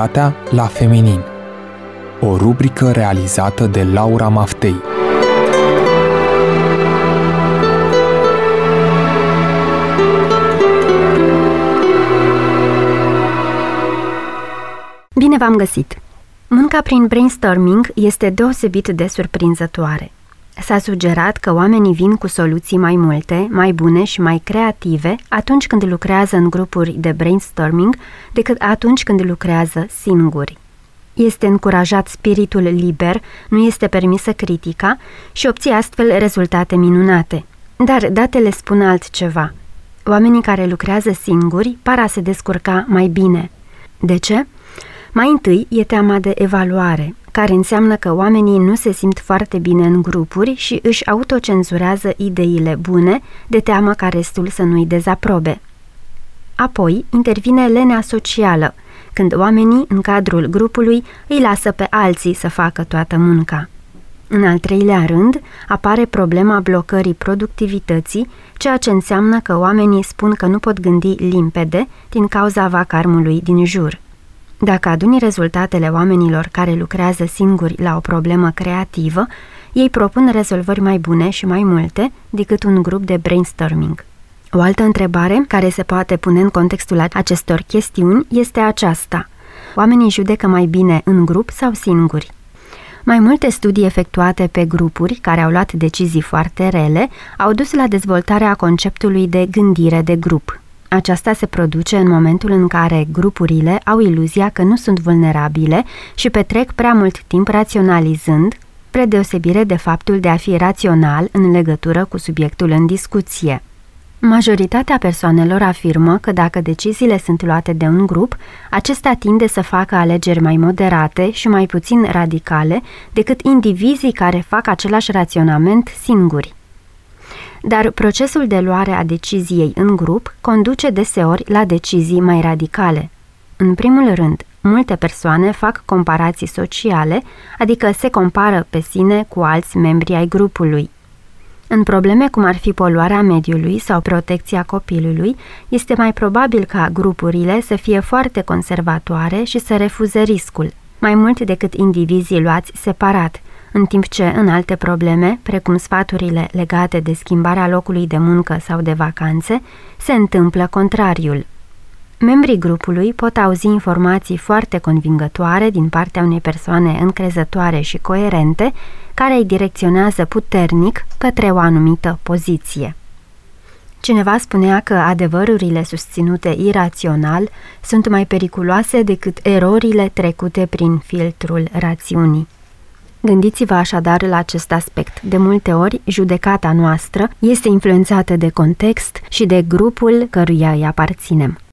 Sexualitatea la feminin. O rubrică realizată de Laura Maftei. Bine v-am găsit! Munca prin brainstorming este deosebit de surprinzătoare. S-a sugerat că oamenii vin cu soluții mai multe, mai bune și mai creative atunci când lucrează în grupuri de brainstorming decât atunci când lucrează singuri. Este încurajat spiritul liber, nu este permisă critica și obții astfel rezultate minunate. Dar datele spun altceva. Oamenii care lucrează singuri par a se descurca mai bine. De ce? Mai întâi e teama de evaluare, care înseamnă că oamenii nu se simt foarte bine în grupuri și își autocenzurează ideile bune de teamă ca restul să nu-i dezaprobe. Apoi intervine lenea socială, când oamenii în cadrul grupului îi lasă pe alții să facă toată munca. În al treilea rând, apare problema blocării productivității, ceea ce înseamnă că oamenii spun că nu pot gândi limpede din cauza vacarmului din jur. Dacă aduni rezultatele oamenilor care lucrează singuri la o problemă creativă, ei propun rezolvări mai bune și mai multe decât un grup de brainstorming. O altă întrebare care se poate pune în contextul acestor chestiuni este aceasta. Oamenii judecă mai bine în grup sau singuri? Mai multe studii efectuate pe grupuri care au luat decizii foarte rele au dus la dezvoltarea conceptului de gândire de grup. Aceasta se produce în momentul în care grupurile au iluzia că nu sunt vulnerabile și petrec prea mult timp raționalizând, spre deosebire de faptul de a fi rațional în legătură cu subiectul în discuție. Majoritatea persoanelor afirmă că dacă deciziile sunt luate de un grup, acesta tinde să facă alegeri mai moderate și mai puțin radicale decât indivizii care fac același raționament singuri. Dar procesul de luare a deciziei în grup conduce deseori la decizii mai radicale. În primul rând, multe persoane fac comparații sociale, adică se compară pe sine cu alți membri ai grupului. În probleme cum ar fi poluarea mediului sau protecția copilului, este mai probabil ca grupurile să fie foarte conservatoare și să refuze riscul, mai mult decât indivizii luați separat, în timp ce în alte probleme, precum sfaturile legate de schimbarea locului de muncă sau de vacanțe, se întâmplă contrariul. Membrii grupului pot auzi informații foarte convingătoare din partea unei persoane încrezătoare și coerente, care îi direcționează puternic către o anumită poziție. Cineva spunea că adevărurile susținute irațional sunt mai periculoase decât erorile trecute prin filtrul rațiunii. Gândiți-vă așadar la acest aspect. De multe ori, judecata noastră este influențată de context și de grupul căruia îi aparținem.